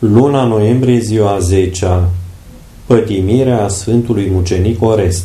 Luna noiembrie, ziua 10-a, pătimirea Sfântului Mucenic Orest.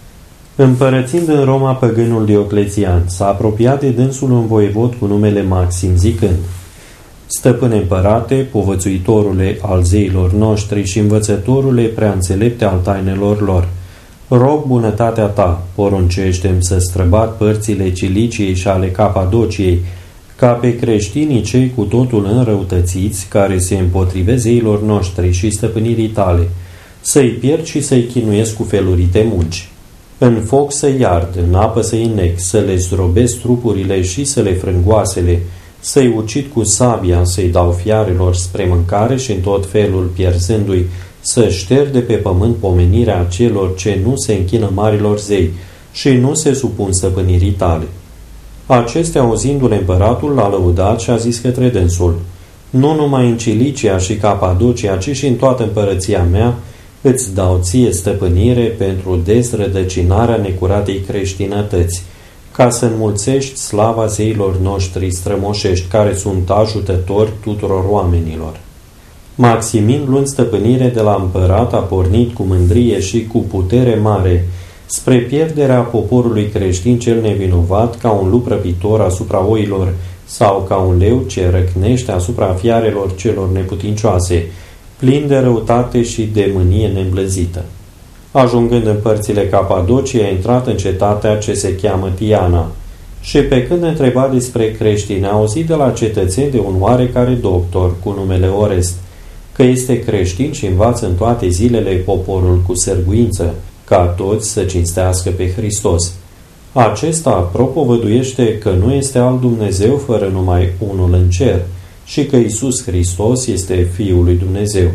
Împărățind în Roma păgânul Dioclețian, s-a apropiat de dânsul un voievod cu numele Maxim, zicând: Stăpâne împărate, povățuitorule al zeilor noștri și învățătorule preaînțelepte al tainelor lor, rog bunătatea ta, poruncește-mi să străbat părțile Ciliciei și ale Capadociei, ca pe creștinii cei cu totul înrăutățiți, care se împotrivesc zeilor noștri și stăpânirii tale, să-i pierd și să-i chinuiesc cu felurite munci. În foc să-i ard, în apă să-i nec, să le zdrobesc trupurile și să le frângoasele, să-i ucid cu sabia, să-i dau fiarelor spre mâncare și în tot felul pierzându-i, să șterg de pe pământ pomenirea celor ce nu se închină marilor zei și nu se supun stăpânirii tale. Acestea, auzindu-le împăratul, l-a lăudat și a zis către dânsul: Nu numai în Cilicia și Capadocia, ci și în toată împărăția mea îți dau ție stăpânire pentru dezrădăcinarea necuratei creștinătăți, ca să înmulțești slava zeilor noștri strămoșești, care sunt ajutători tuturor oamenilor. Maximin, luând stăpânire de la împărat, a pornit cu mândrie și cu putere mare spre pierderea poporului creștin cel nevinovat, ca un lup răpitor asupra oilor sau ca un leu ce răcnește asupra fiarelor celor neputincioase, plin de răutate și de mânie neîmblăzită. Ajungând în părțile Capadociei, a intrat în cetatea ce se cheamă Tiana și pe când întreba despre creștini, a auzit de la cetățeni de un oarecare doctor cu numele Orest, că este creștin și învață în toate zilele poporul cu sârguință, ca toți să cinstească pe Hristos. Acesta propovăduiește că nu este alt Dumnezeu fără numai unul în cer și că Iisus Hristos este Fiul lui Dumnezeu.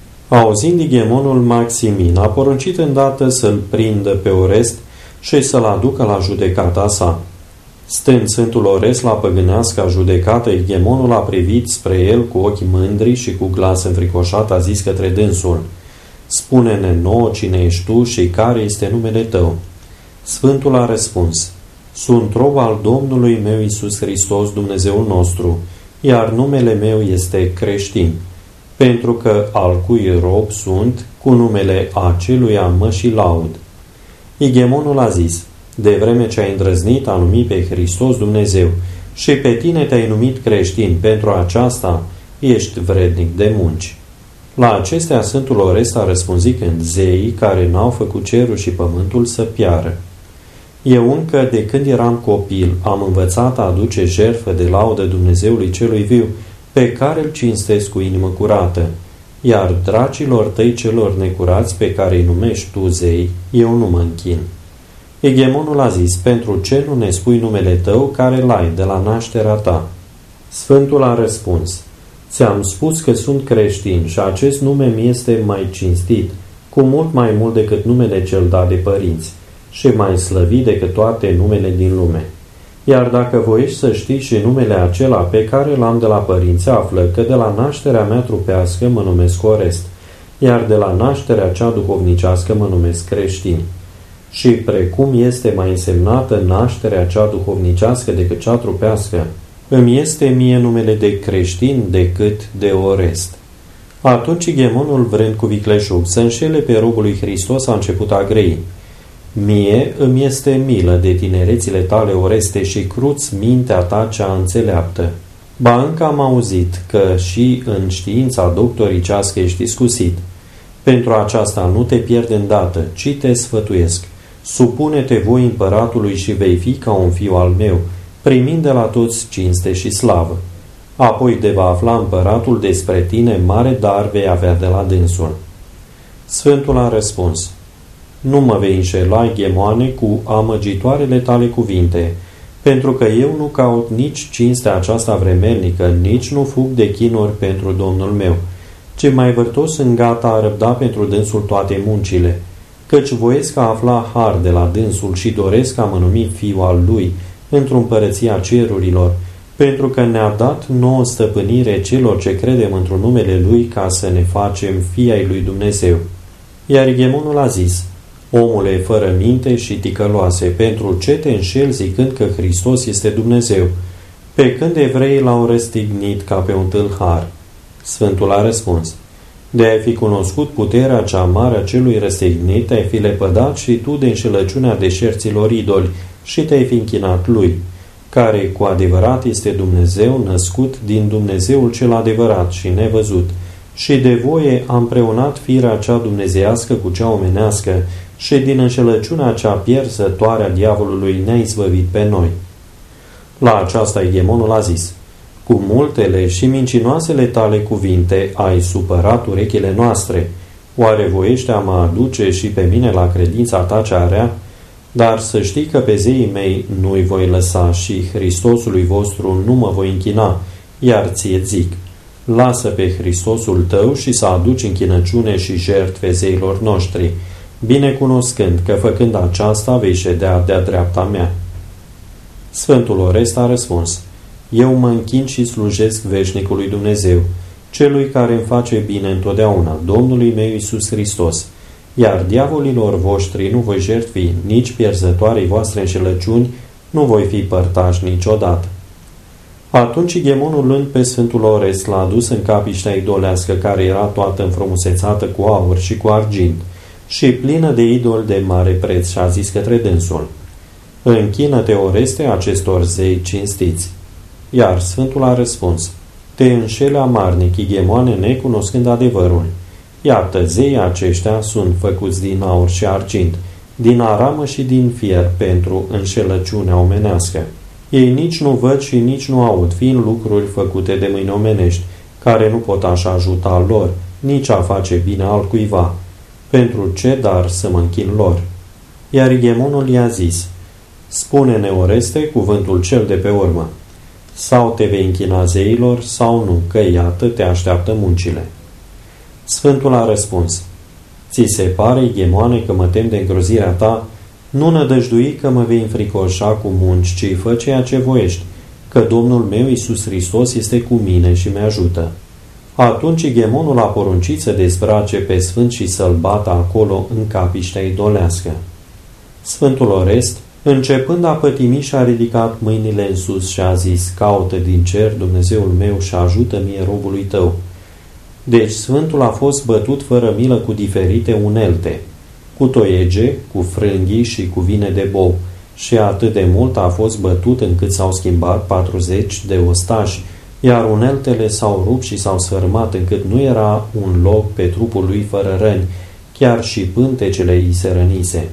Auzind ighemonul Maximin, a poruncit îndată să-l prindă pe Orest și să-l aducă la judecata sa. Stând Sfântul Orest la păgâneasca judecată, ighemonul a privit spre el cu ochi mândri și cu glas înfricoșat a zis către dânsul: Spune-ne nouă cine ești tu și care este numele tău. Sfântul a răspuns: Sunt rob al Domnului meu Iisus Hristos, Dumnezeul nostru, iar numele meu este creștin, pentru că al cui rob sunt, cu numele aceluia mă și laud. Ighemonul a zis: De vreme ce ai îndrăznit a numi pe Hristos Dumnezeu și pe tine te-ai numit creștin, pentru aceasta ești vrednic de munci. La acestea Sfântul Orest a răspuns zicând: Zeii care n-au făcut cerul și pământul să piară. Eu încă de când eram copil am învățat a aduce jertfă de laudă Dumnezeului celui viu, pe care îl cinstesc cu inimă curată, iar dracilor tăi celor necurați pe care îi numești tu zei, eu nu mă închin. Ighemonul a zis: Pentru ce nu ne spui numele tău care l-ai de la nașterea ta? Sfântul a răspuns: Ți-am spus că sunt creștin și acest nume mi este mai cinstit, cu mult mai mult decât numele cel dat de părinți, și mai slăvit decât toate numele din lume. Iar dacă voiești să știi și numele acela pe care l-am de la părinți, află că de la nașterea mea trupească mă numesc Orest, iar de la nașterea cea duhovnicească mă numesc creștin. Și precum este mai însemnată nașterea cea duhovnicească decât cea trupească, îmi este mie numele de creștin decât de Orest. Atunci ighemonul, vrând cu vicleșug să înșele pe robul lui Hristos, a început a grăi: Mie îmi este milă de tinerețile tale, Oreste, și cruți mintea ta cea înțeleaptă. Ba încă am auzit că și în știința doctoricească ești iscusit. Pentru aceasta nu te pierde îndată, ci te sfătuiesc. Supune-te voi împăratului și vei fi ca un fiu al meu, primind de la toți cinste și slavă. Apoi de va afla împăratul despre tine, mare dar vei avea de la dânsul. Sfântul a răspuns: Nu mă vei înșela, ghemoane, cu amăgitoarele tale cuvinte, pentru că eu nu caut nici cinstea aceasta vremelnică, nici nu fug de chinuri pentru Domnul meu, ci mai vârtos sunt gata a răbda pentru dânsul toate muncile, căci voiesc a afla har de la dânsul și doresc a mă numi fiu al lui într-o împărăția cerurilor, pentru că ne-a dat nouă stăpânire celor ce credem într-un numele lui, ca să ne facem fii ai lui Dumnezeu. Iar ighemonul a zis: Omule fără minte și ticăloase, pentru ce te înșeli zicând că Hristos este Dumnezeu, pe când evreii l-au răstignit ca pe un tâlhar? Sfântul a răspuns: de a fi cunoscut puterea cea mare a celui răstignit, ai fi lepădat și tu de înșelăciunea deșerților idoli și te-ai fi închinat lui, care cu adevărat este Dumnezeu, născut din Dumnezeul cel adevărat și nevăzut, și de voie a împreunat firea cea dumnezeiască cu cea omenească și din înșelăciunea cea pierzătoare a diavolului ne-a izbăvit pe noi. La aceasta Egemonul a zis: cu multele și mincinoasele tale cuvinte ai supărat urechile noastre. Oare voiește a mă aduce și pe mine la credința ta cea rea? Dar să știi că pe zeii mei nu-i voi lăsa și Hristosului vostru nu mă voi închina, iar ție zic: lasă pe Hristosul tău și să aduci închinăciune și jertfe zeilor noștri, binecunoscând că făcând aceasta vei ședea de-a dreapta mea. Sfântul Orest a răspuns: eu mă închin și slujesc veșnicului Dumnezeu, celui care îmi face bine întotdeauna, Domnului meu Iisus Hristos, iar diavolilor voștri nu voi jertfi, nici pierzătoarei voastre înșelăciuni nu voi fi părtaș niciodată. Atunci Egemonul, luând pe Sfântul Orest, l-a adus în capiștea idolească, care era toată înfrumusețată cu aur și cu argint și plină de idoli de mare preț, și a zis către dânsul: închină-te, Oreste, acestor zei cinstiți. Iar Sfântul a răspuns: te înșele amarnic, Egemoane, necunoscând adevărul. Iată, zeii aceștia sunt făcuți din aur și argint, din aramă și din fier, pentru înșelăciunea omenească. Ei nici nu văd și nici nu aud, fiind lucruri făcute de mâini omenești, care nu pot așa ajuta lor, nici a face bine altcuiva. Pentru ce dar să mă închin lor? Iar Egemonul i-a zis: spune-ne, Oreste, cuvântul cel de pe urmă. Sau te vei închina zeilor, sau nu, că iată te așteaptă muncile. Sfântul a răspuns: ți se pare, Egemoane, că mă tem de îngrozirea ta? Nu nădăjdui că mă vei înfricoșa cu munci, ci fă ceea ce voiești, că Domnul meu Iisus Hristos este cu mine și mi ajută. Atunci Egemonul a poruncit să dezbrace pe Sfânt și să-l bată acolo în capiștea idolească. Sfântul Orest, începând a pătimi, și-a ridicat mâinile în sus și a zis: caută din cer, Dumnezeul meu, și ajută mie robului tău. Deci Sfântul a fost bătut fără milă cu diferite unelte, cu toiege, cu frânghii și cu vine de bou, și atât de mult a fost bătut încât s-au schimbat 40 de ostași, iar uneltele s-au rupt și s-au sfârmat încât nu era un loc pe trupul lui fără răni, chiar și pântecele îi se rănise.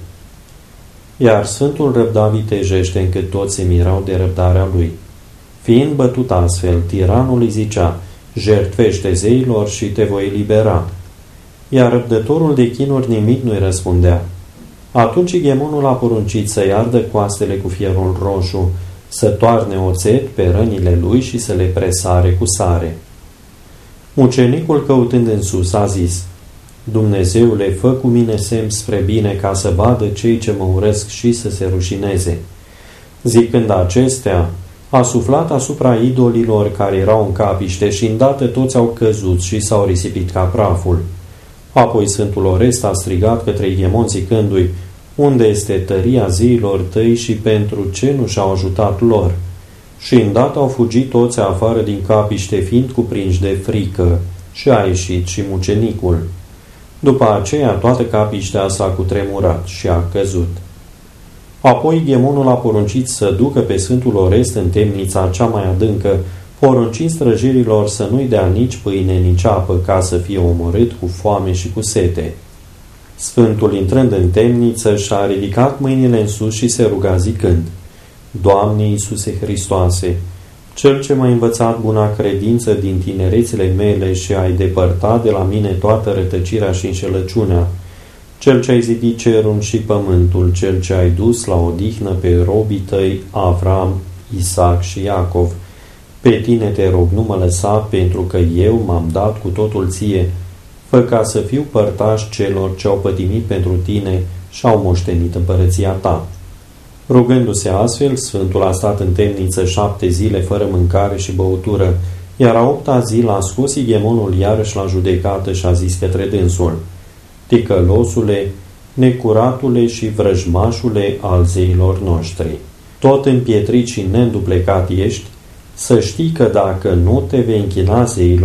Iar Sfântul răbda vitejește încât toți se mirau de răbdarea lui. Fiind bătut astfel, tiranul îi zicea: jertfește zeilor și te voi elibera. Iar răbdătorul de chinuri nimic nu-i răspundea. Atunci Egemonul a poruncit să-i ardă coastele cu fierul roșu, să toarne oțet pe rănile lui și să le presare cu sare. Mucenicul, căutând în sus, a zis: Dumnezeule, fă cu mine semn spre bine, ca să vadă cei ce mă urăsc și să se rușineze. Zicând acestea, a suflat asupra idolilor care erau în capiște și îndată toți au căzut și s-au risipit ca praful. Apoi Sfântul Orest a strigat către Egemon zicându-i: unde este tăria zeilor tăi și pentru ce nu și-au ajutat lor? Și îndată au fugit toți afară din capiște, fiind cuprinși de frică, și a ieșit și mucenicul. După aceea toată capiștea s-a cutremurat și a căzut. Apoi Egemonul a poruncit să ducă pe Sfântul Orest în temnița cea mai adâncă, poruncind străjerilor să nu-i dea nici pâine, nici apă, ca să fie omorât cu foame și cu sete. Sfântul, intrând în temniță, și-a ridicat mâinile în sus și se ruga zicând: Doamne Iisuse Hristoase, Cel ce m-a învățat buna credință din tinerețile mele și ai depărtat de la mine toată rătăcirea și înșelăciunea, Cel ce ai zidit cerul și pământul, Cel ce ai dus la odihnă pe robii tăi Avram, Isaac și Iacov, pe tine te rog, nu mă lăsa, pentru că eu m-am dat cu totul ție, fă ca să fiu părtaș celor ce au pătimit pentru tine și au moștenit împărăția ta. Rugându-se astfel, Sfântul a stat în temniță 7 zile fără mâncare și băutură, iar a 8-a zi l-a scos Egemonul iarăși la judecată și a zis către dânsul: Ticălosule, necuratule și vrăjmașule al zeilor noștri, tot împietrit și neînduplecat ești, să știi că dacă nu te vei închina zeilor,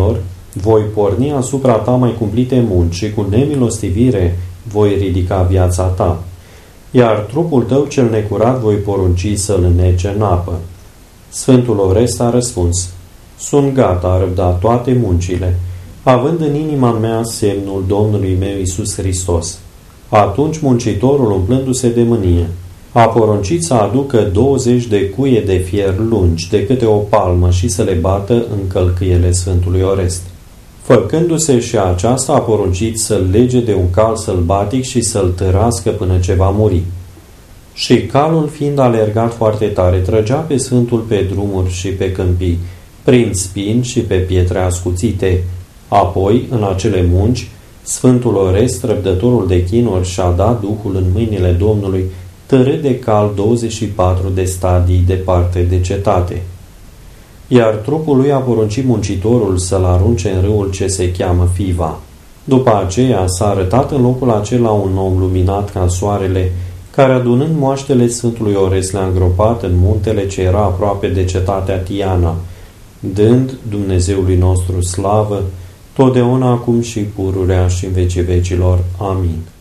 Voi porni asupra ta mai cumplite munci și cu nemilostivire voi ridica viața ta. Iar trupul tău cel necurat voi porunci să-l înnece în apă. Sfântul Orest a răspuns: Sunt gata a răbda toate muncile, având în inima mea semnul Domnului meu Iisus Hristos. Atunci muncitorul, umplându-se de mânie, a poruncit să aducă 20 de cuie de fier lungi, de câte o palmă, și să le bată în călcâiele Sfântului Orest. Făcându-se și aceasta, a poruncit să-l lege de un cal sălbatic și să-l târască până ce va muri. Și calul, fiind alergat foarte tare, trăgea pe Sfântul pe drumuri și pe câmpii, prin spini și pe pietre ascuțite. Apoi, în acele munci, Sfântul Orest, răbdătorul de chinuri, și-a dat Duhul în mâinile Domnului, târât de cal 24 de stadii departe de cetate. Iar trupul lui a poruncit muncitorul să-l arunce în râul ce se cheamă Fiva. După aceea s-a arătat în locul acela un om luminat ca soarele, care, adunând moaștele Sfântului Orest, le-a îngropat în muntele ce era aproape de cetatea Tiana, dând Dumnezeului nostru slavă, totdeauna, acum și pururea și în vecii vecilor. Amin.